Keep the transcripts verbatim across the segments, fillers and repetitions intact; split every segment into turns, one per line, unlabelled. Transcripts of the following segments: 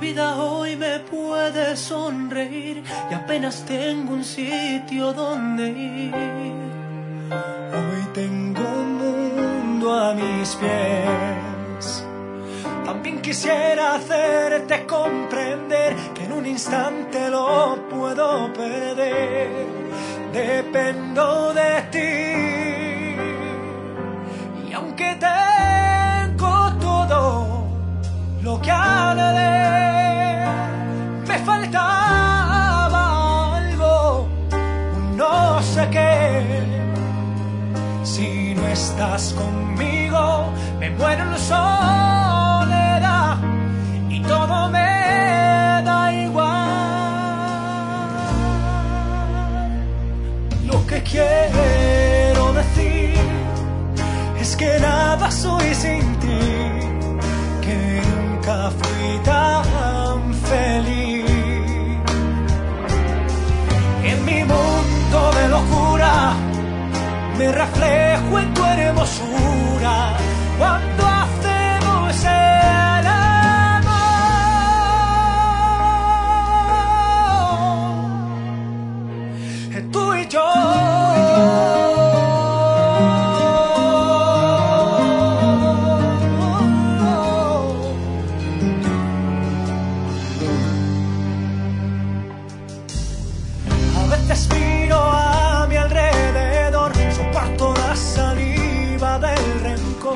vida hoy me puede sonreír y apenas tengo un sitio donde ir. Hoy tengo un mundo a mis pies. También quisiera hacerte comprender que en un instante lo puedo perder. Dependo de ti. Y aunque tengo todo lo que anhelé, me faltaba algo, no sé qué. Si no estás conmigo, me muero en soledad y todo me da igual. Lo que quiero decir es que nada soy sin ti, que nunca fui tan feliz. En mi mundo de locura me reflejo en tu hermosura cuando hacemos el amor, tú y yo. A veces miro a mi alrededor, soporto la saliva del rencor,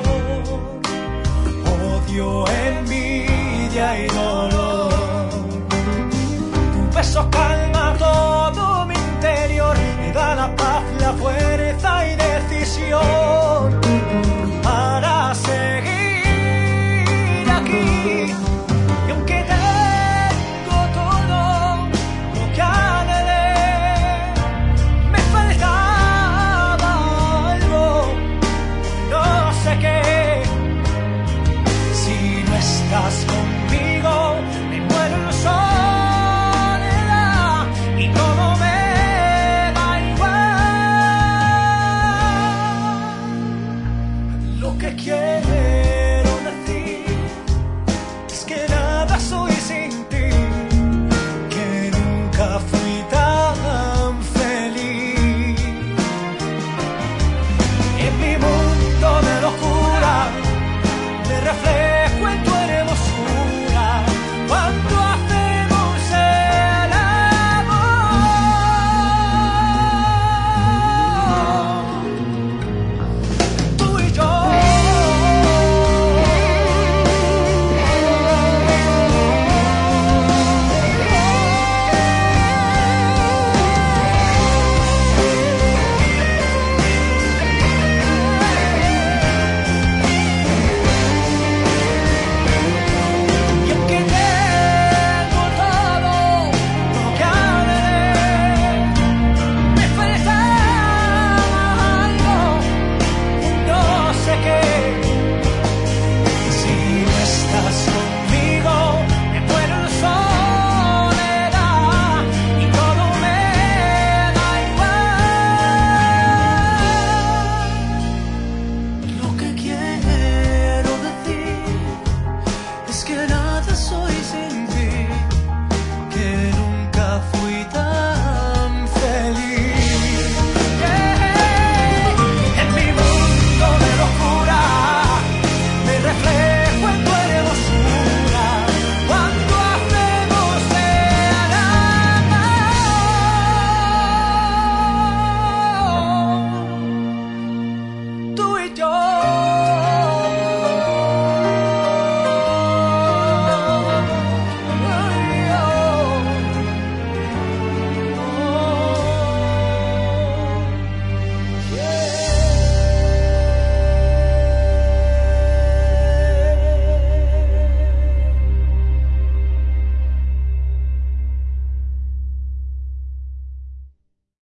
odio, envidia y dolor. Tu beso calma todo mi interior, me da la paz, la fuerza y decisión para seguir aquí. Y aunque tengo todo lo que anhelé, me faltaba algo, no sé qué. Si no estás conmigo, me muero en soledad y todo me da igual. Lo que quiero